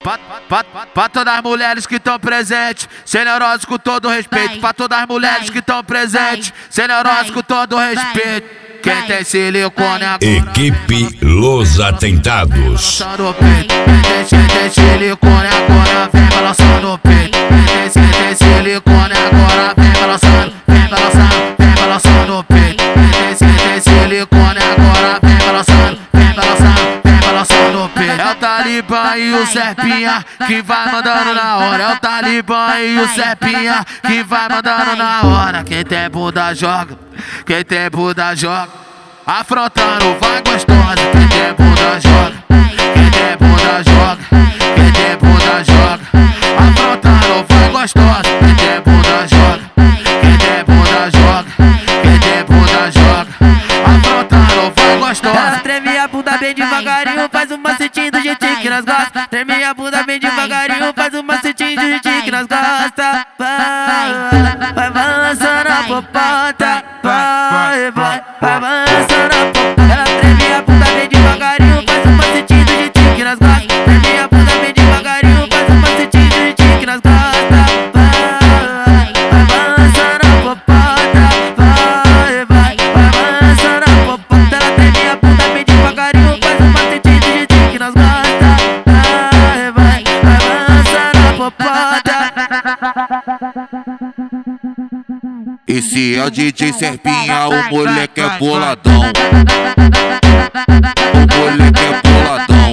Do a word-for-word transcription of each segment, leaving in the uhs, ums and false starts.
Pra, pra, pra todas as mulheres que estão presentes, sem neurose com todo respeito. Pra todas as mulheres que estão presentes, sem neurose com todo respeito. Quem tem silicone agora. Equipe Los Atentados. Quem tem silicone agora vem balançando o peito. Quem tem silicone agora vem balançando, vem balançando, vem balançando o peito. Quem tem silicone agora vem balançando, vem balançando, vem balançando o peito. É o Talibã e o Serpinha que vai mandando na hora. É o Talibã e o Serpinha que vai mandando na hora. Quem tem bunda joga, quem tem bunda joga. Afrontando vai gostosa. Quem tem bunda joga, quem tem bunda joga, quem tem bunda joga. Afrontando vai gostosa. Quem tem bunda joga, quem tem bunda joga, quem tem bunda joga. Afrontando vai gostosa. Ela treme a bunda bem devagarinho, faz um macetinho do jeitinho que nós gosta. Treme a bunda bem devagarinho, faz um macetinho do jeitinho que nós gosta. Vai, vai balançando a popota. Vai, vai, vai balançando a popota. Ela treme a bunda bem devagarinho, faz um macetinho do jeitinho que nós gosta. Treme a bunda bem devagarinho, faz um macetinho do jeitinho que nós gosta. Vai, vai balançando a popota. Vai, vai, vai balançando a popota. Ela treme a bunda bem devagarinho, faz um macetinho do jeitinho que nós gosta. Vai, vai, vai balançando a popota. Esse é o D J Serpinha, o moleque é boladão. O moleque é boladão.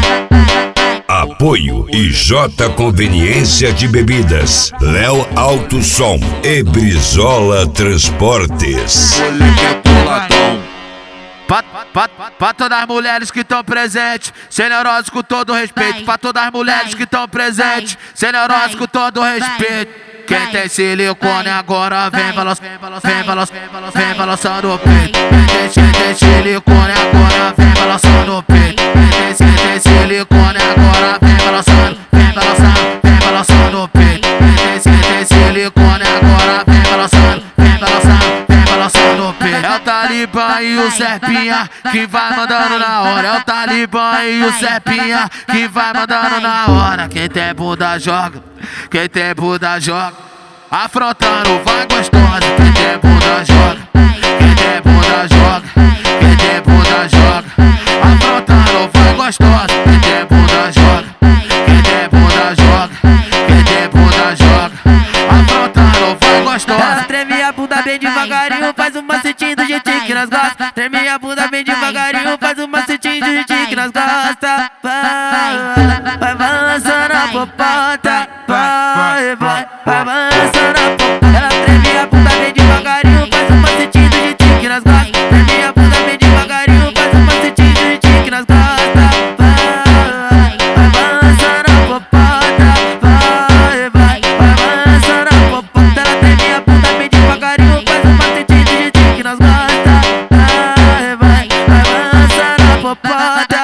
Apoio I J Conveniência de Bebidas, Léo Alto Som e Brizola Transportes. O moleque é boladão. Pra, pra, pra todas as mulheres que estão presentes, sem neurose com todo respeito. Pra todas as mulheres que estão presentes, sem neurose com todo respeito. Quem tem silicone agora vem balançando, vem balançando, vem balançando o peito. Quem tem silicone agora vem balançando o peito. Quem tem silicone agora vem balançando, vem balançando, vem balançando o peito. Quem tem silicone agora vem balançando, vem balançando, vem balançando o peito. É o Talibã e o Serpinha que vai mandando na hora. É o Talibã e o Serpinha que vai mandando na hora. Quem tem bunda joga, quem tem bunda joga. Afrontando vai gostosa. Quem tem bunda joga, quem tem bunda joga, quem tem bunda joga. Afrontando vai gostosa. Quem tem bunda joga, quem tem bunda joga, quem tem bunda joga. Afrontando vai gostosa. Ela treme a bunda bem devagarinho, faz um macetinho do jeitinho que nós gosta. Treme a bunda bem devagarinho, faz um macetinho do jeitinho que nós gosta. Vai, vai balançando a popota. Vai, vai, vai balançando a popota. Ela treme a bunda bem devagarinho, faz um macetinho do jeitinho que nós gosta. Treme a bunda bem devagarinho, faz um macetinho do jeitinho que nós gosta. Vai, vai balançando a popota. Vai, vai, vai balançando a popota. Ela treme a bunda bem devagarinho, faz um macetinho do jeitinho que nós gosta. Vai, vai, vai balançando a popota.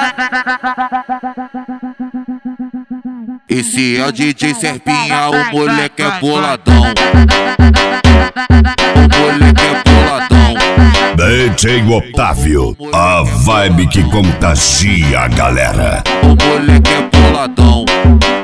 Esse é o D J Serpinha, o moleque é boladão. O moleque é boladão. D J Otávio, a vibe que contagia a galera. O moleque é boladão.